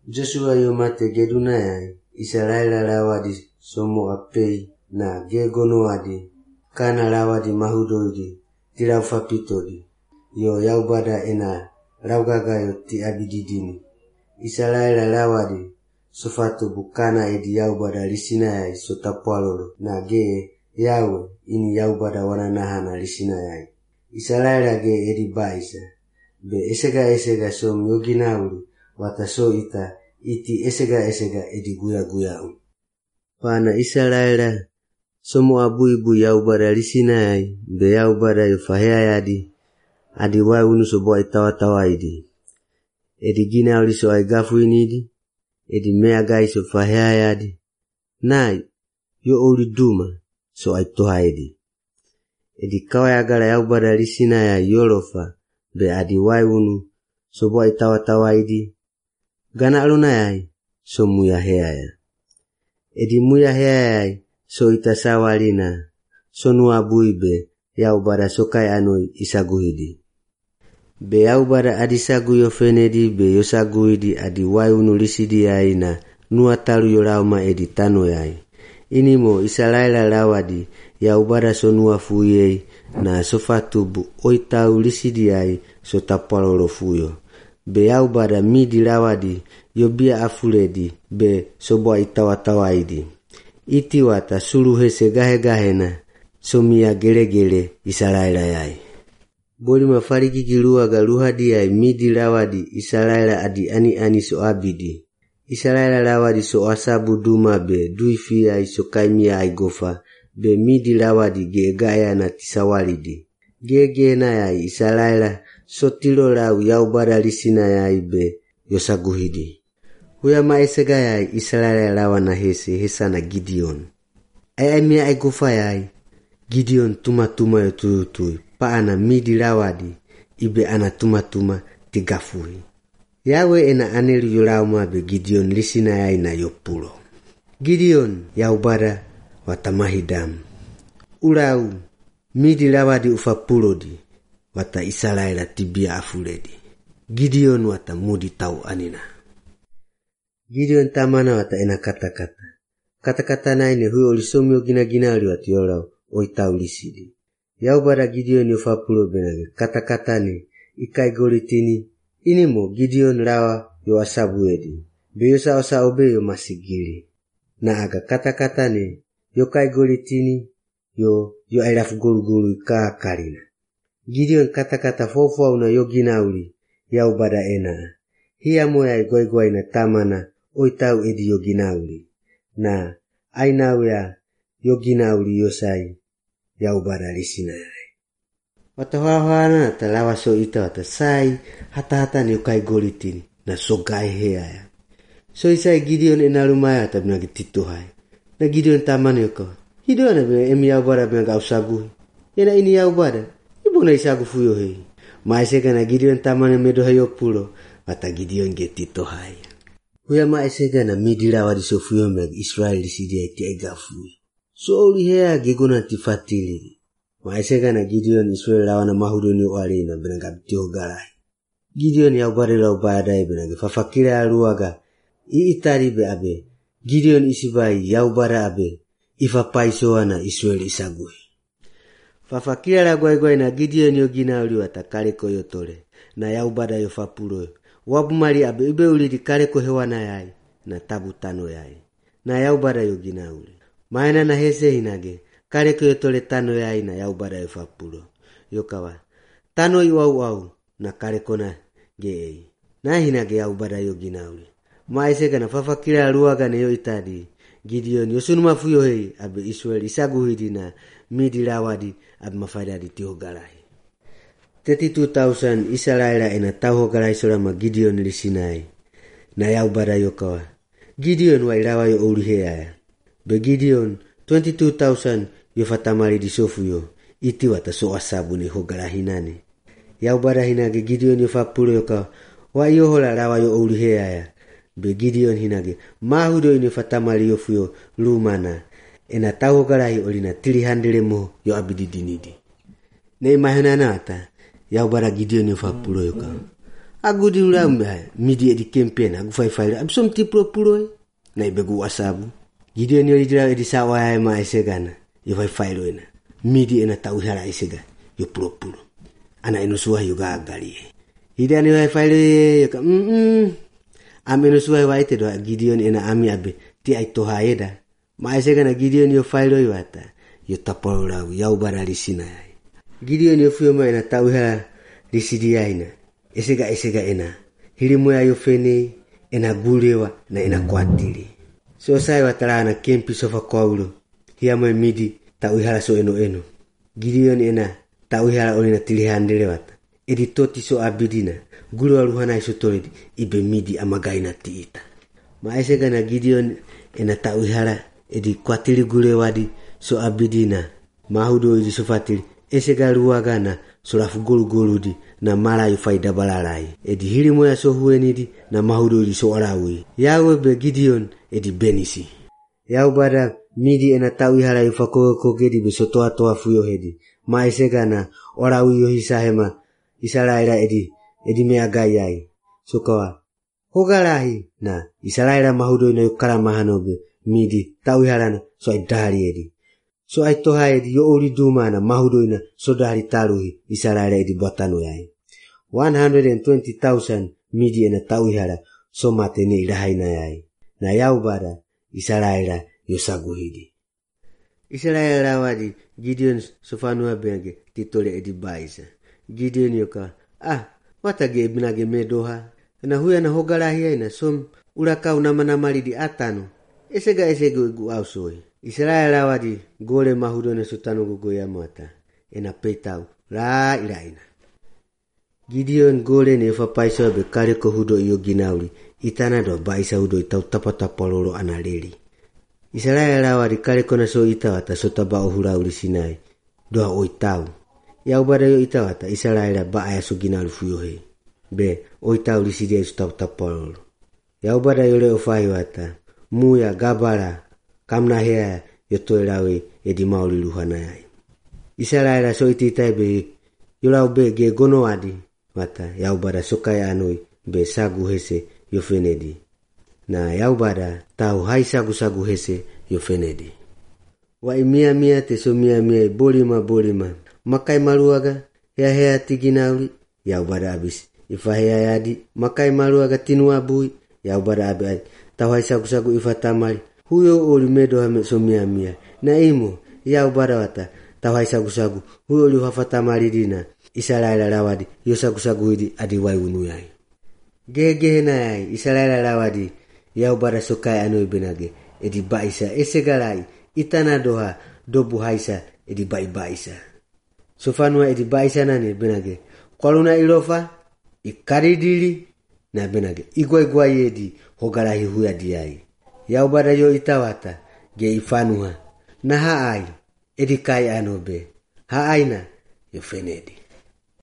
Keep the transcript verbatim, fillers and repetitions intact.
Joshua yomate gedunaya Israela lawadi somo apei na gegono adi kana lawadi mahudodi tirafapitodi yo yaubada ena raugagayo ti abididini Israela lawadi sofatu bukana edi yaubada lisinaya sotapwalolo na ge yawe ini yaubada wananahana lisinaya Israela ge edi baisa be esega esega som yoginaulu wata so ita iti esega esega edi guya guya um. Pana Israela somo abu ibu yaubada lisinai be yaubada yufahea adi adi wai unuso boa itawa tawa idi edi gina uliso aigafu inidi edi mea gai so fahea adi nai yo uli duma so aitoha edi edi kawa agala yaubada lisinai yolofa be adi wai unu so boa itawa tawa idi gana aluna yai so muya hea ya edi muya hea yai so itasawalina so nuabuibe yaubada sokai anoi isaguhidi be yaubada adisagu yofenedi be yosaguhidi adi waiunu lisidi yai na nuatalu yolauma edi tano yai inimo Israela lawadi yaubada so nuafuyei na sofatubu oitau lisidi yai so tapalolo fuyo be yaubada midi lawadi yobia afuledi be soboa itawatawaidi iti wata suluhe segahe gahena somia gele gele Israela yai boli mafariki kilua galuhadi yai midi lawadi Israela adi ani ani so abidi Israela lawadi so asabu duma be duifi yai so kaimia aigofa be midi lawadi ge gaya na tisawalidi gege na yai Israela so tilo lau yaubada lisina yai be yosaguhidi huya maesega yai Israela lawa na hese hesa na Gideon ai mia aigofa yai Gideon tuma tuma yotuyutui paana midi lawadi ibe ana tuma tuma tigafui yawe ena aneli yolauma be Gideon lisina yai na yopulo Gideon yaubada watamahidam ulau midi lawadi ufapulodi wata Israela tibia afuledi Gideon wata mudi tau anina Gideon tamana wata ena kata kata kata kata naine huyo lisomyo gina gina ali wati yolau oitau lisidi yaubada Gideon yofapulo benage kata kata ni ikai golitini inimo Gideon lawa yo asabu edi beyo sa osa obe yo masigili na aga kata kata ni yo kai golitini yo yo ailafu golu golu ika karina Gideon kata kata fofu una yo ginauli yaubada ena hiya moya igoi goi na tamana oitau edi yo ginauli na ainawea yo ginauli yosai yaubada lisina yai watawawana talawa so ita wata sai hata hata ni ukai golitini na sogai hea ya so isai Gideon enalumaya hata binagi tito hai na Gideon tamana yoko hido na bina emi yaubada binagi ausaguhi yena ini yaubada ibu na isagu fuyo hei maesega na Gideon tamana medo hayo pulo wata Gideon getito hai huya maesega na midila wadi sofuyo meg Israel lisidi iti egafui so uli hea gegona tifatili maesega na Gideon Israel lawana mahudoni wali na binanga bitio galai Gideon yaubada lau baadai binagi fafakira aluaga iitari be abe Gideon isibai yaubada abe ifapaisoa na Israel isagui fafakira la goi goi na Gideon yogina uli watakale koyotole na yaubada yofapulo wabumali abe ibe uli dikale ko hewana yai na tabu tano yai na yaubada yogina uli maena na hese hinage kale koyotole tano yai na yaubada yofapulo yokawa tano iwau au na kale kona ge na hinage yaubada yogina uli maesega na fafakira aluaga ne yo itadi Gideon yosunu mafuyo hei abe Israel isaguhidi na midi lawadi abe mafaida di tiho galai thirty-two thousand Israela ena taho galai solama Gideon lisinai na yaubada yokawa Gideon wa ilawa yo ulihea ya be Gideon twenty-two thousand yofatamari di sofuyo iti wata so asabu ni hogala hinani yaubada hinage Gideon yofapulo yokawa wa yohola lawa yo ulihea ya be Gideon hinage mahudo ini fatamali yofuyo lumana ena taho galai olina three hundred mo yo abididinidi ne mahana nata yaubada Gideon yofapulo yoka Agudi ulam midi edi campaign agu fai fai absom tipro puloi na ibegu wasabu. Gideon yo idra edi sawa ma esegana yo fai fai loina. Midi ena tau hara esega yo pulo pulo. Ana eno suwa yo gagali. Gideon yo fai fai yo ka mm mm. Ameno suwa wa ite do Gideon ena ami abe ti ai to haeda. Ma esegana Gideon yo fai loi wata yo tapora ya ubara lisina. Gideon yo fuyo ma ena tau hara lisidia ina. Esega esega ena hilimu ya yofene ena gulewa na ena kwatili so sai watalana kempi sofa kwaulo hiya midi tauihala so eno eno Gideon ena tauihala olina tilihandele wata edi toti so abidina gulewa ruhana iso toledi ibe midi amagaina tiita ma esega na Gideon ena tauihala edi kwatili gulewa di so abidina mahudo edi sofatili esega ruagana surafu golu golu di na mala yu faida balalai edi hilimu ya so hueni di na mahudo di so arawi yawe be Gideon edi benisi yaw bada midi ena tawi hala yu fako kogedi be sotoa toa fuyo hedi ma esega na orawi yo hisahema isalaira edi edi mea gayai so kawa hogalahi na isalaira mahudo ina yukara mahanobe midi tawi hala na so aidari edi so ai toha edi yo ori dumana mahudo ina sodari taruhi isalaira edi botano yai one hundred twenty thousand midi ena tauihara so mate ne ilahaina yai na yau bada isalaira yo saguhidi isalaira wadi Gideon sofanua benge titole edi baisa Gideon yoka ah watage ibnage medoha na huya na hogalahi ina som ulaka unamana mali di atano esega esega gu ausoi Israela wadi gole mahudo na sutano gogoya mata ena petau la ilaina Gideon gole ne fa paisa be kare ko hudo iyo ginauli itana do baisa hudo itau tapata pololo analeli Israela wadi kare kona so itawata so taba ohura uli sinai do oitau ya ubada yo itawata Israela ba aya so ginauli fuyohe be oitau lisidia so tapata pololo ya ubada yo le ofai wata muya gabara kamna hea yotoelawe edi mauli luhana yai Israela so ititai be yolau be ge gono adi wata yaubada sokaya anoi be sagu hese yofenedi na yaubada tau hai sagu sagu hese yofenedi wa imia mia te so mia mia bolima bolima makai maluaga hea hea tiginauli yaubada abis ifa hea yadi makai maluaga tinua bui yaubada abis tau hai sagu sagu ifa tamali huyo oli medo hame so mia mia na imo yaubada wata tau hai sagu sagu huyo oli hafata maridina Israela lawadi yo sagu sagu hidi adi wai unu yai gege na yai Israela lawadi yau bara sokai anoi benage edi baisa esegalai itana doha dobu haisa edi bai baisa sofanua edi baisa nane benage koluna ilofa ikaridili na benage igwai gwai edi hogalahi huya diai yau bara yo itawata ge ifanuha na haai edi kai anobe haaina yo fenedi